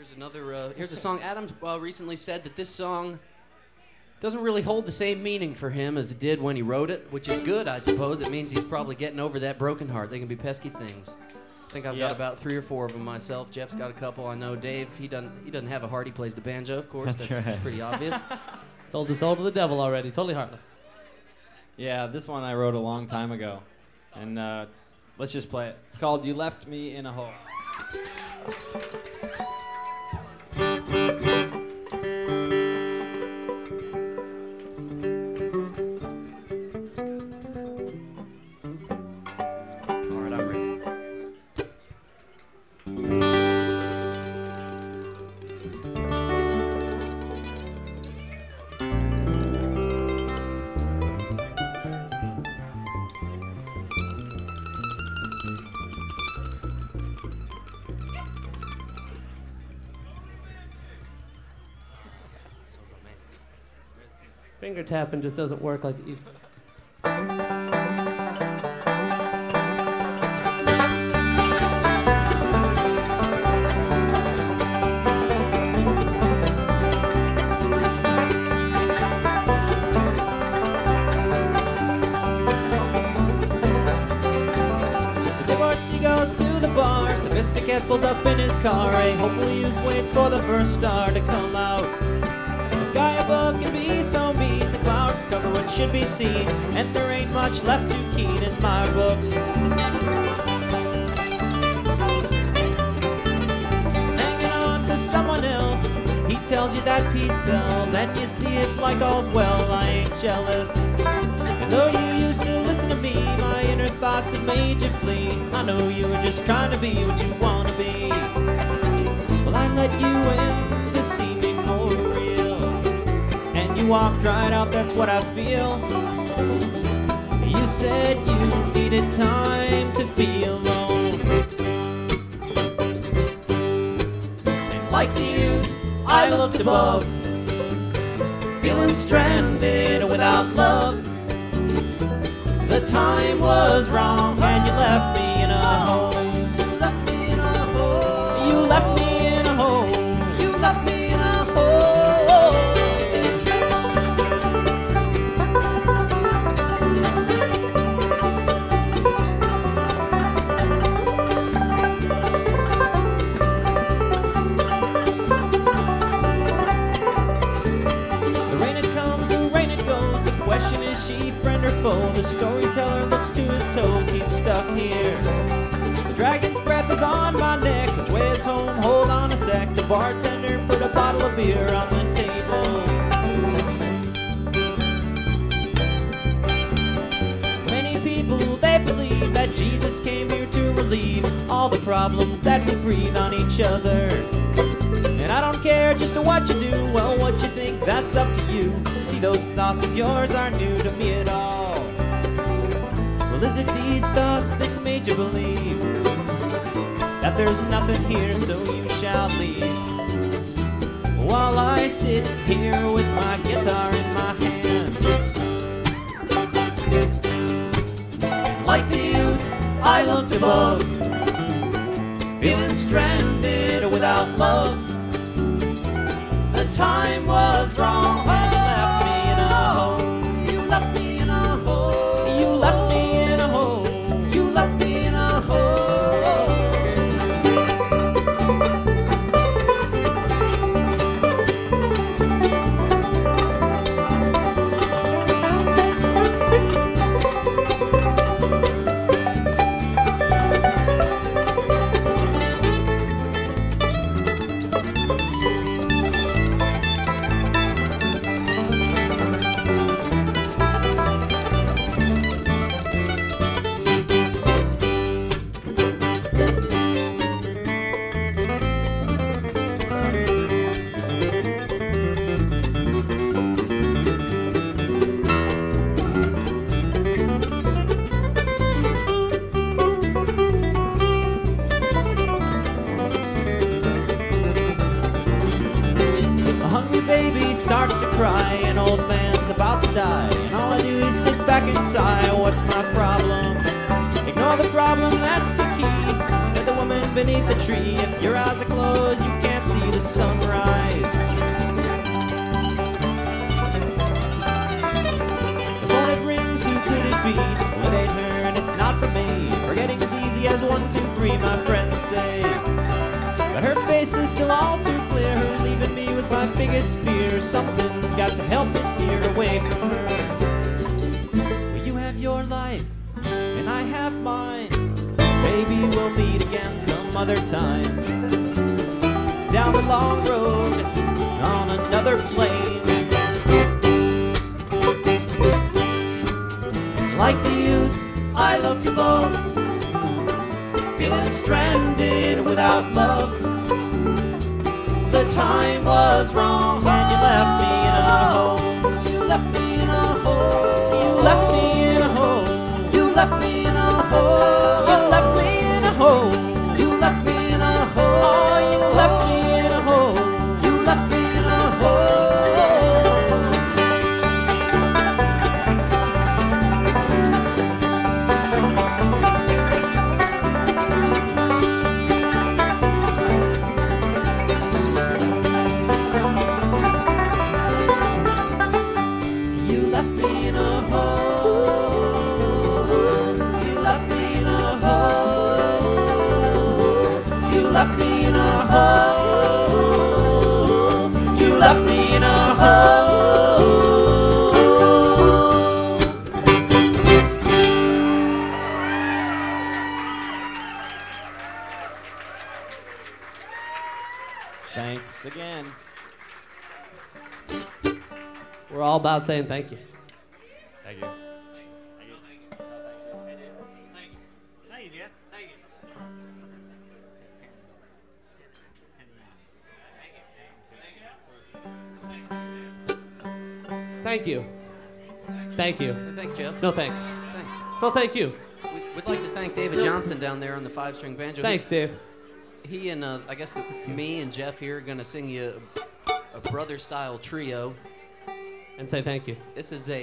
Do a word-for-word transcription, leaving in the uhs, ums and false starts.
Here's another, uh, here's a song. Adam uh, recently said that this song doesn't really hold the same meaning for him as it did when he wrote it, which is good, I suppose. It means he's probably getting over that broken heart. They can be pesky things. I think I've Yep. got about three or four of them myself. Jeff's got a couple. I know Dave, he doesn't he doesn't have a heart. He plays the banjo, of course. That's That's, right. pretty obvious. Sold his soul to the devil already. Totally heartless. Yeah, this one I wrote a long time ago. And uh, let's just play it. It's called You Left Me in a Hole. All right, I'm ready. Finger tapping just doesn't work like it used to. Divorcee goes to the bar, Sophisticate pulls up in his car. A hopeful youth waits for the first star to come out. The sky above can be so mean, the clouds cover what should be seen, and there ain't much left too keen in my book. Hanging on to someone else, he tells you that peace sells, and you see it like all's well. I ain't jealous. And though you used to listen to me, my inner thoughts have made you flee. I know you were just trying to be what you want to be. Well, I let you in to see me for real, and you walked right out, that's what I feel. You said you needed time to be alone, and like the youth, I looked above, feeling stranded without love. The time was wrong when you left me in a hole. You left me in a hole. You left me in a hole. You left me in a hole. The rain it comes, the rain it goes. The question is, she friend or foe? The storyteller looks to his toes, he's stuck here. The dragon's breath is on my neck, which way is home? Hold on a sec. The bartender put a bottle of beer on the table. Many people, they believe that Jesus came here to relieve all the problems that we breathe on each other. And I don't care just what you do, well, what you think, that's up to you. See, those thoughts of yours aren't new to me at all. Well, is it these thoughts that made you believe that there's nothing here, so you shall leave? While I sit here with my guitar in my hand, and like the youth, I looked above, feeling stranded without love. The time was wrong when you left me in a hole. You left me in a hole. You left me in a hole. You left me in a hole. Starts to cry, an old man's about to die, and all I do is sit back and sigh. What's my problem? Ignore the problem, that's the key, said the woman beneath the tree. If your eyes are closed, you can't see the three, my friends say. But her face is still all too clear. Her leaving me was my biggest fear. Something's got to help me steer away from her. Well, you have your life, and I have mine. Maybe we'll meet again some other time. Down the long road, on another plane. Like the youth I looked above, feeling stranded without love. The time was wrong when you left me in a hole. You left me in a hole. You left me in a hole. You left me in a hole. You left me in a hole. You left me in a hole. Oh, you left me in a hole. You left me in a hole. You left me in a hole. Thanks again. We're all about saying thank you. Thank you. Thank you. Thank you. Thanks, Jeff. No thanks. Thanks. No thank you. We- We'd like to thank David Johnston down there on the five-string banjo. Thanks, Dave. He, he and uh, I guess the, me and Jeff here are gonna sing you a, a brother-style trio. And say thank you. This is a